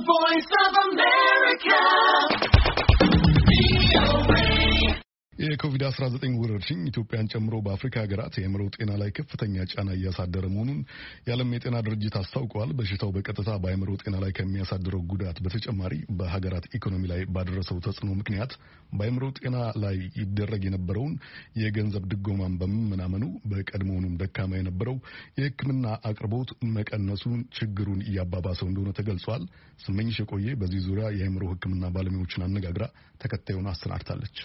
voice of America. የኮቪድ-19 ወረርሽኝ ኢትዮጵያን ጨምሮ በአፍሪካ ሀገራት የአእምሮ ጤና ላይ ከፍተኛ ጫና እያሳደረ መሆኑን የዓለም የጤና ድርጅት አስታውቋል። በሽታው በቀጥታ በአእምሮ ጤና ላይ ከሚያሳድረው ጉዳት በተጨማሪ በሀገራት ኢኮኖሚ ላይ ባደረሰው ተጽዕኖ ምክንያት በአእምሮ ጤና ላይ ይደረግ የነበረውን የገንዘብ ድጎማን በመመናመኑ በቀድሞውንም ደካማ የነበረው የሕክምና አቅርቦት መቀነሱን ችግሩን እያባባሰው እንደሆነ ተገልጿል። ስመኝሽ የቆየ በዚህ ዙሪያ የአእምሮ ሕክምና ባለሙያዎችን አነጋግራ ተከታዩን አሰናድታለች።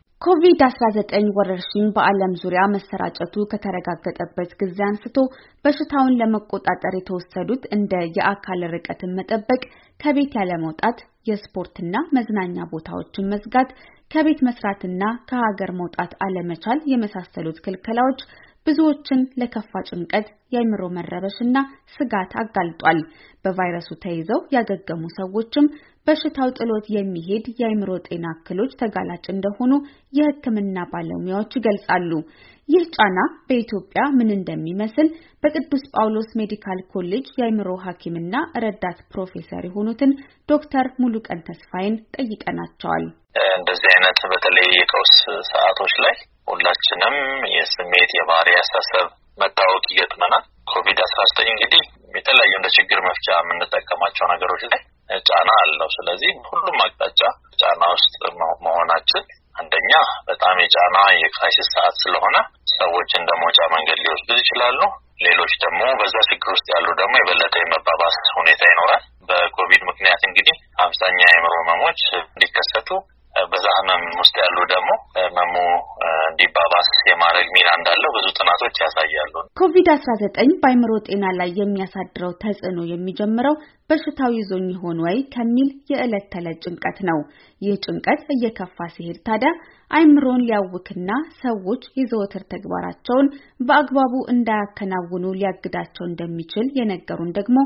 ኮቪድ-19 ወረርሽኝ በዓለም ዙሪያ መሰራጨቱ ከተረጋገጠበት ጊዜ አንስቶ በሽታውን ለመቆጣጠር የተወሰዱት እንደ የአካል ርቀትን መጠበቅ፣ ከቤት ያለ መውጣት፣ የስፖርትና መዝናኛ ቦታዎችን መዝጋት፣ ከቤት መስራትና ከሀገር መውጣት አለመቻል የመሳሰሉት ክልከላዎች ብዙዎችን ለከፋ ጭንቀት፣ የአእምሮ መረበሽና ስጋት አጋልጧል። በቫይረሱ ተይዘው ያገገሙ ሰዎችም በሽታው ጥሎት የሚሄድ የአእምሮ ጤና እክሎች ተጋላጭ እንደሆኑ የሕክምና ባለሙያዎች ይገልጻሉ። ይህ ጫና በኢትዮጵያ ምን እንደሚመስል በቅዱስ ጳውሎስ ሜዲካል ኮሌጅ የአእምሮ ሐኪምና ረዳት ፕሮፌሰር የሆኑትን ዶክተር ሙሉቀን ተስፋዬን ጠይቀናቸዋል። እንደዚህ አይነት በተለይ የቀውስ ሰዓቶች ላይ ሁላችንም የስሜት የባህሪ አስተሳሰብ መታወቅ ይገጥመናል። ኮቪድ-19 እንግዲህ የተለያዩ እንደ ችግር መፍቻ የምንጠቀማቸው ነገሮች ላይ ጫና አለው። ስለዚህ ሁሉም አቅጣጫ ጫና ውስጥ መሆናችን አንደኛ በጣም የጫና የክራይሲስ ሰዓት ስለሆነ ሰዎች እንደ መውጫ መንገድ ሊወስዱ ይችላሉ። ሌሎች ደግሞ በዛ ችግር ውስጥ ያሉ ደግሞ የበለጠ የመባባስ ሁኔታ ይኖራል። በኮቪድ ምክንያት እንግዲህ አብዛኛ የአእምሮ ህመሞች እንዲከሰቱ በዛ ህመም ውስጥ ያሉ ደግሞ ህመሙ እንዲባባስ የማድረግ ሚና እንዳለው ብዙ ጥናቶች ያሳያሉ። ኮቪድ-19 በአእምሮ ጤና ላይ የሚያሳድረው ተጽዕኖ የሚጀምረው በሽታው ይዞኝ ይሆን ወይ ከሚል የዕለት ተዕለት ጭንቀት ነው። ይህ ጭንቀት እየከፋ ሲሄድ ታዲያ አእምሮን ሊያውክና ሰዎች የዘወትር ተግባራቸውን በአግባቡ እንዳያከናውኑ ሊያግዳቸው እንደሚችል የነገሩን ደግሞ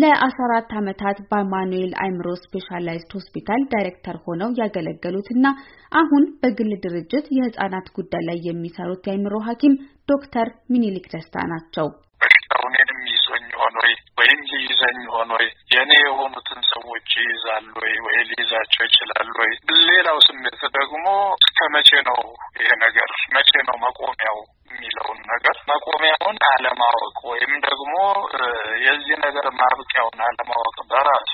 ለ14 ዓመታት በአማኑኤል አእምሮ ስፔሻላይዝድ ሆስፒታል ዳይሬክተር ሆነው ያገለገሉትና አሁን በግል ድርጅት የህፃናት ጉዳይ ላይ የሚሰሩት የአእምሮ ሐኪም ዶክተር ሚኒሊክ ደስታ ናቸው። በሽታውንም ይዞኝ ሆኖ ወይም ሊይዘኝ ሆኖ የኔ የሆኑትን ሰዎች ይይዛሉ ወይ ሊይዛቸው ይችላሉ ወይ? ሌላው ስሜት ደግሞ እስከ መቼ ነው ይሄ ነገር መቼ ነው መቆሚያው የሚለውን ነገር መቆሚያውን አለማወቅ ወይም ደግሞ የዚህ ነገር ማብቂያውን አለማወቅ በራሱ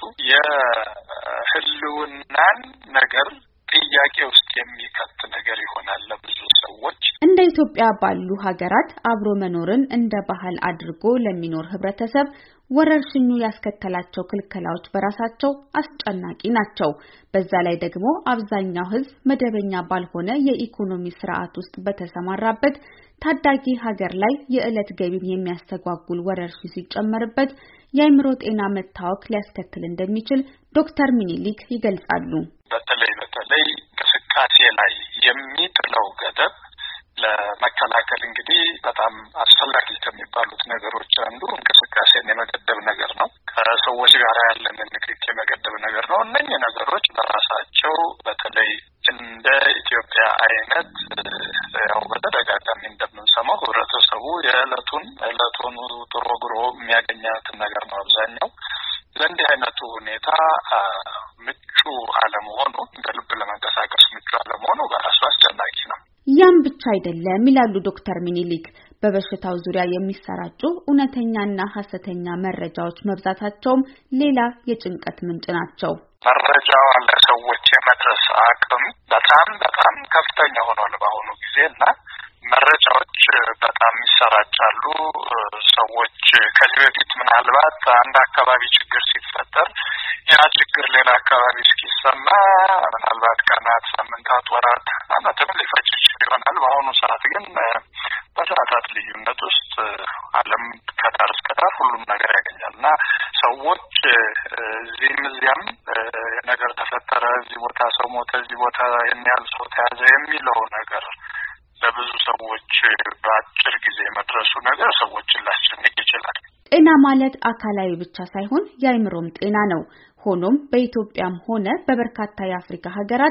የህልውናን ነገር ጥያቄ ውስጥ የሚከት ነገር ይሆናል ለብዙ ሰዎች። እንደ ኢትዮጵያ ባሉ ሀገራት አብሮ መኖርን እንደ ባህል አድርጎ ለሚኖር ህብረተሰብ ወረርሽኙ ያስከተላቸው ክልከላዎች በራሳቸው አስጨናቂ ናቸው። በዛ ላይ ደግሞ አብዛኛው ህዝብ መደበኛ ባልሆነ የኢኮኖሚ ስርዓት ውስጥ በተሰማራበት ታዳጊ ሀገር ላይ የዕለት ገቢን የሚያስተጓጉል ወረርሽኝ ሲጨመርበት የአእምሮ ጤና መታወክ ሊያስከትል እንደሚችል ዶክተር ሚኒሊክ ይገልጻሉ። በተለይ እንቅስቃሴ ላይ የሚጥለው ገደብ ለመከላከል እንግዲህ በጣም አስፈላጊ ከሚባሉት ነገሮች አንዱ እንቅስቃሴን የመገደብ ነገር ነው። ከሰዎች ጋር ያለንን ንክኪ የመገደብ ነገር ነው። እነኚህ ነገሮች በራሳቸው በተለይ እንደ ኢትዮጵያ አይነት ያው በተደጋጋሚ እንደምንሰማው ህብረተሰቡ የዕለቱን ጥሮ ግሮ የሚያገኛትን ነገር ነው አብዛኛው። ለእንዲህ አይነቱ ሁኔታ ምቹ አለመሆኑ በልብ ለመንቀሳቀስ ምቹ አለመሆኑ በራሱ አስጨናቂ ነው። ያም ብቻ አይደለም ይላሉ ዶክተር ሚኒሊክ። በበሽታው ዙሪያ የሚሰራጩ እውነተኛና ሐሰተኛ መረጃዎች መብዛታቸውም ሌላ የጭንቀት ምንጭ ናቸው። መረጃው ለሰዎች የመድረስ አቅም በጣም ከፍተኛ ሆኗል በአሁኑ ጊዜና መረጃዎች በጣም ይሰራጫሉ። ሰዎች ከዚህ በፊት ምናልባት አንድ አካባቢ ችግር ሲፈጠር ያ ችግር ሌላ አካባቢ እስኪሰማ ምናልባት ቀናት፣ ሳምንታት፣ ወራት፣ ዓመትም ሊፈጅ ይሆናል። በአሁኑ ሰዓት ግን በሰዓታት ልዩነት ውስጥ ዓለም ከዳር እስከ ዳር ሁሉም ነገር ያገኛል እና ሰዎች እዚህም እዚያም ነገር ተፈጠረ፣ እዚህ ቦታ ሰው ሞተ፣ እዚህ ቦታ የሚያል ሰው ተያዘ የሚለው ነገር ለብዙ ሰዎች በአጭር ጊዜ መድረሱ ነገር ሰዎችን ሊያስጨንቅ ይችላል። ጤና ማለት አካላዊ ብቻ ሳይሆን የአእምሮም ጤና ነው። ሆኖም በኢትዮጵያም ሆነ በበርካታ የአፍሪካ ሀገራት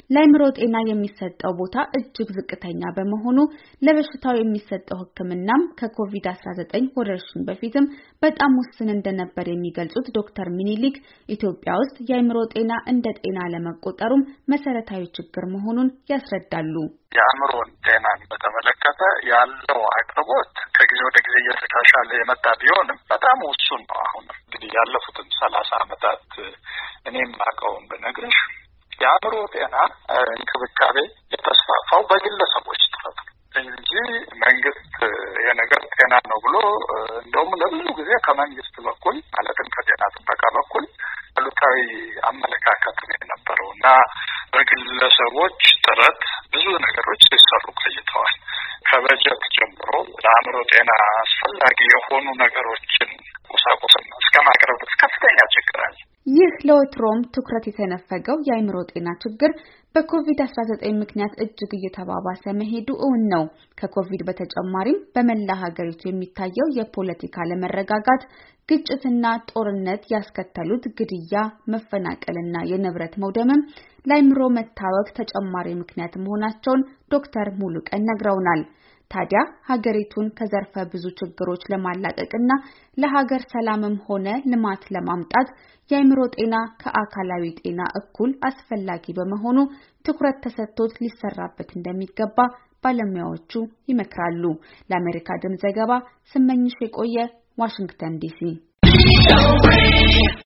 ለአእምሮ ጤና የሚሰጠው ቦታ እጅግ ዝቅተኛ በመሆኑ ለበሽታው የሚሰጠው ሕክምናም ከኮቪድ-19 ወረርሽኝ በፊትም በጣም ውስን እንደነበር የሚገልጹት ዶክተር ሚኒሊክ ኢትዮጵያ ውስጥ የአእምሮ ጤና እንደ ጤና ለመቆጠሩም መሰረታዊ ችግር መሆኑን ያስረዳሉ። የአእምሮን ጤናን በተመለከተ ያለው አቅርቦት ከጊዜ ወደ ጊዜ እየተሻሻለ የመጣ ቢሆንም በጣም ውሱን ነው። አሁን እንግዲህ ያለፉትን 30 ዓመታት እኔም አውቀውን ብነግርሽ የአእምሮ ጤና እንክብካቤ የተስፋፋው በግለሰቦች ጥረት እንጂ መንግስት የነገር ጤና ነው ብሎ እንደውም ለብዙ ጊዜ ከመንግስት በኩል ማለትም ከጤና ጥበቃ በኩል አሉታዊ አመለካከት ነው የነበረው እና በግለሰቦች ጥረት ብዙ ነገሮች ሲሰሩ ቆይተዋል። ከበጀት ጀምሮ ለአእምሮ ጤና አስፈላጊ የሆኑ ነገሮችን ቁሳቁስን እስከ ማቅረብ ከፍተኛ ችግር አለ። ይህ ለወትሮም ትኩረት የተነፈገው የአእምሮ ጤና ችግር በኮቪድ-19 ምክንያት እጅግ እየተባባሰ መሄዱ እውን ነው። ከኮቪድ በተጨማሪም በመላ ሀገሪቱ የሚታየው የፖለቲካ አለመረጋጋት፣ ግጭትና ጦርነት ያስከተሉት ግድያ፣ መፈናቀልና የንብረት መውደምም ለአእምሮ መታወክ ተጨማሪ ምክንያት መሆናቸውን ዶክተር ሙሉቀን ነግረውናል። ታዲያ ሀገሪቱን ከዘርፈ ብዙ ችግሮች ለማላቀቅና ለሀገር ሰላምም ሆነ ልማት ለማምጣት የአእምሮ ጤና ከአካላዊ ጤና እኩል አስፈላጊ በመሆኑ ትኩረት ተሰጥቶት ሊሰራበት እንደሚገባ ባለሙያዎቹ ይመክራሉ። ለአሜሪካ ድምፅ ዘገባ ስመኝሽ የቆየ ዋሽንግተን ዲሲ